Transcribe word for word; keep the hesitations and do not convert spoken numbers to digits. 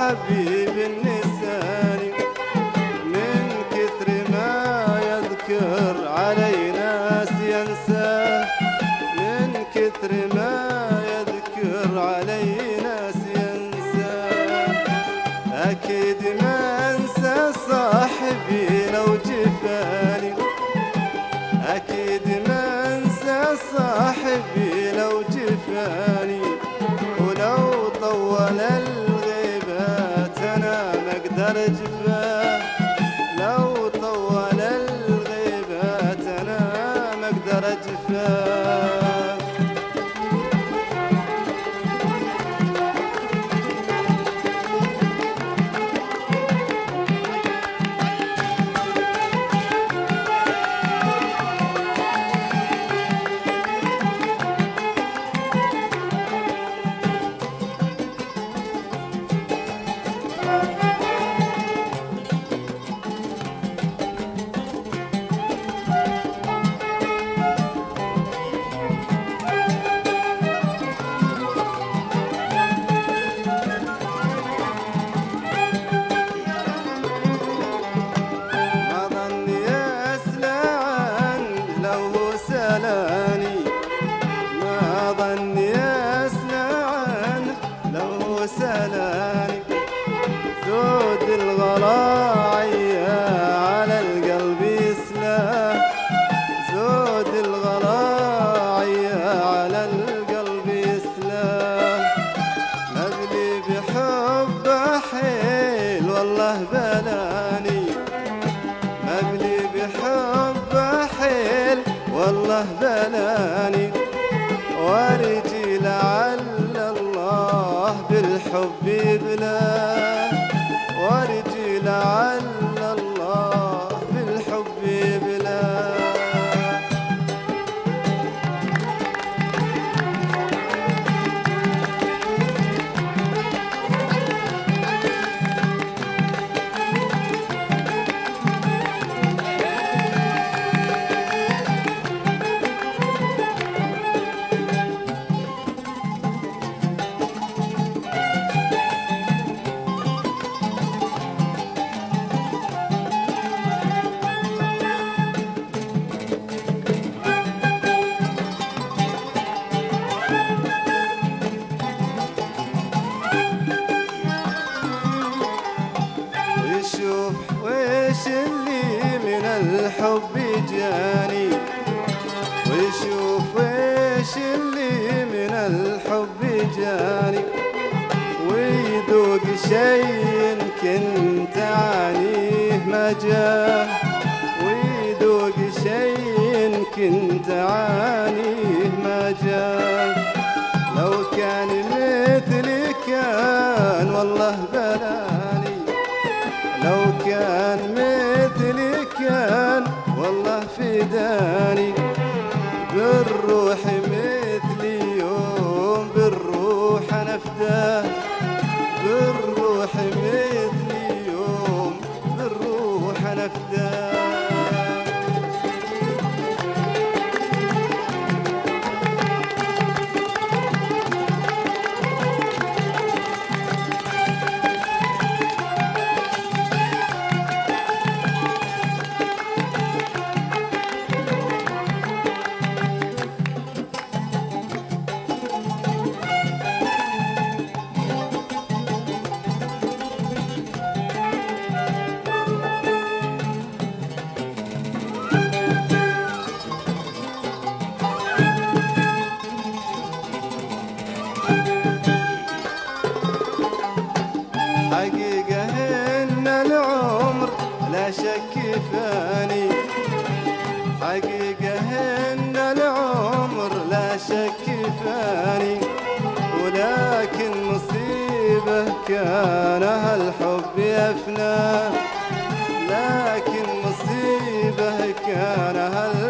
حبيب النساني، من كثر ما يذكر علي ناس ينساه، من كثر ما يذكر علي ناس ينساه. أكيد ما أنسى صاحبي لو جفاني، أكيد ما أنسى صاحبي لو جفاني، ولو طول الغيبات أنا ما أقدر أجفاه، لو طول الغيبات أنا ما أقدر أجفاه. ما ظني أسلى عنه لو سلاني، زود الغلاعية على القلب يسلاه، زود الغلاعية على القلب يسلاه. مبلي بحبه حيل والله بلاني، مبلي بحبه حيل والله بلاني، وارجي لعل الله بالحب يبلاه، وارجي لعل الله بالحب يبلاه. شوف ويش اللي من الحب جاني، ويشوف ويش اللي من الحب جاني، ويذوق شي كنت عانيه ما جاه، ويذوق شي كنت عانيه ما جاه. لو كان مثلي كان والله بلاني، لو كان مثلي كان والله فداني، بالروح مثلي يوم بالروح أنا فداه، بالروح مثلي يوم بالروح أنا فداه. حقيقة إن العمر لا شك فاني، حقيقة إن العمر لا شك فاني، ولكن مصيبة كان هالحب يفنى، لكن مصيبة كان هالحب